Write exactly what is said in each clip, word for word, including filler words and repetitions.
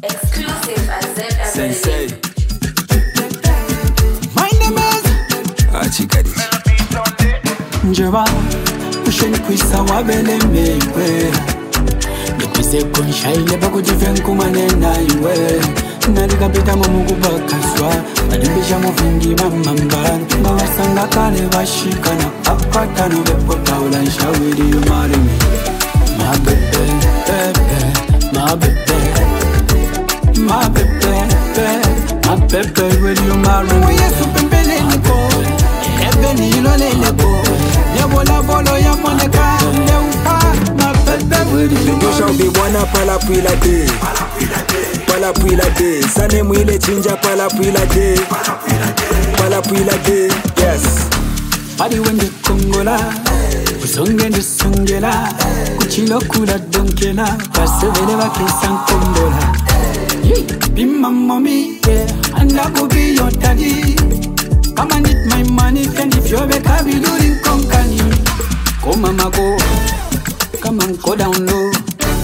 Exclusive at Z F M. Sensei. My name is Achikadi. Njeba Usheni kwisa wabele mewe Nikwise konshaile bako jifenku manena iwe Nalika pita mamugu bakaswa Nalibisha mufingi mamamba Mawasanga kale bashikana Apatano bepota ulansha widi yumarimi My bebe, bebe, my bebe My bebe, bebe, my bebe widi yumarimi Oye supembele niko Ebe nilo leleko Yebola bolo ya moneka Neupa, my bebe widi yumarimi You shall be one up pala pila day. Pala pila day. Sane mwile chinja pala pila day. Pala pila day. Yes. Padi wende kongola Kusonge ndi songela Kuchilo kula donkela Pasevele wakisan kondola Be my mommy, yeah And I go be your daddy Come and eat my money And if you're back I'll be doing company Go mama go Come and go down low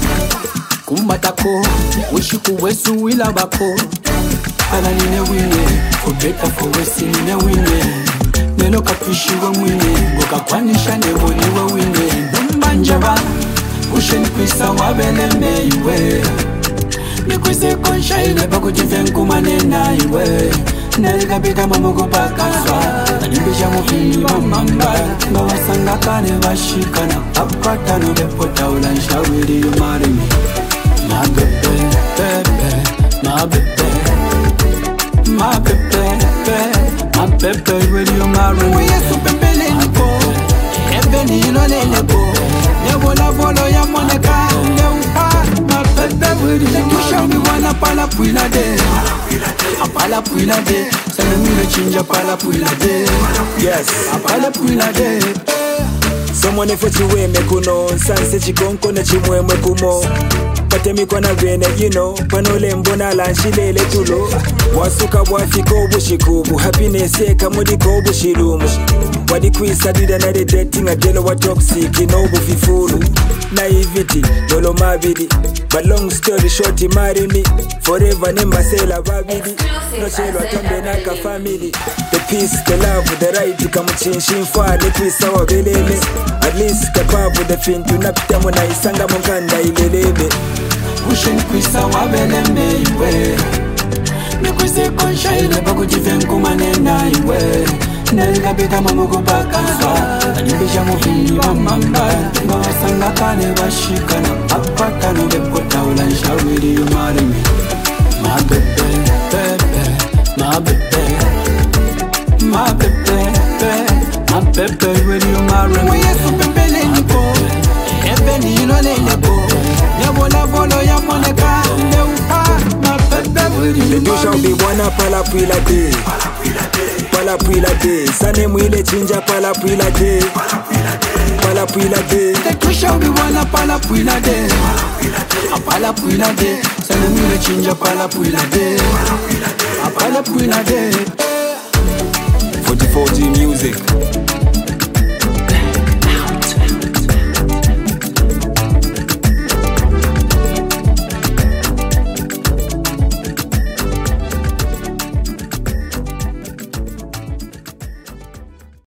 Kumbatako Wishiku wesu wila bako Ala nine wine For better for worse nine wine Nelo kapishiwa mwine Goka kwanisha nebo niwe wine Dumbanjaba Usheni kwisa wabele meiwe Nikwise konsha ile bako jifenku manena iwe Nelika pita mamugu pakaswa Nalibisha mufini mamamba Ngawasanga kane bashikana Apatano bepota ulansha widi yumarimi My bebe, bebe, my bebe My bebe, bebe, my bebe will you marry me? Oye supembele niko Ebe nilo leleko Nebola bolo ya moneka Neupa, my bebe will you marry me? You show me wanna pala puila de Apala puila de Sene mile chinja pala puila de Yes. Apala puila de Someone if you way me kuno. Sanse chikonko na chimwe mwe kumo. Patemi kwa na vene, you know. Panole mbona lanshilele tulo. Wasuka wafiko bushikubu. Happiness eka mudiko bushirumu. Wadi kwisa dida na de dating. Agelo wa toxic, inobu fifuru. Naivety, lolo mabidi. But long story short, he marry me. Forever nemba sela babidi. No chelo atombe naka family. The peace, the love, the right. Kamuchinshin fa, the kwisa wa belele. At least the pabu, the fin. Tunapita muna isanga munganda ilelebe. Usheni kwisa wabele meiwe Nikwise konsha ile bako jifenku manena iwe Nelika pita mamugu bakaswa Nalibisha mufini mamamba Ngawasanga kane bashikana Apatano bepota ulansha widi yumarimi My bebe, bebe, my bebe My bebe, bebe, my bebe widi yumarimi Oye supembele niko Ebe nilo leleko Nebola bolo ya moneka Neupa, my bebe widi You yumarimi shall be one up pala pila day. Pala pila day. Sane mwile chinja pala pila day. Pala pila day. The shall be one pala puila de Apala puila de Sene mile chinja pala puila de Apala puila de forty-four G music.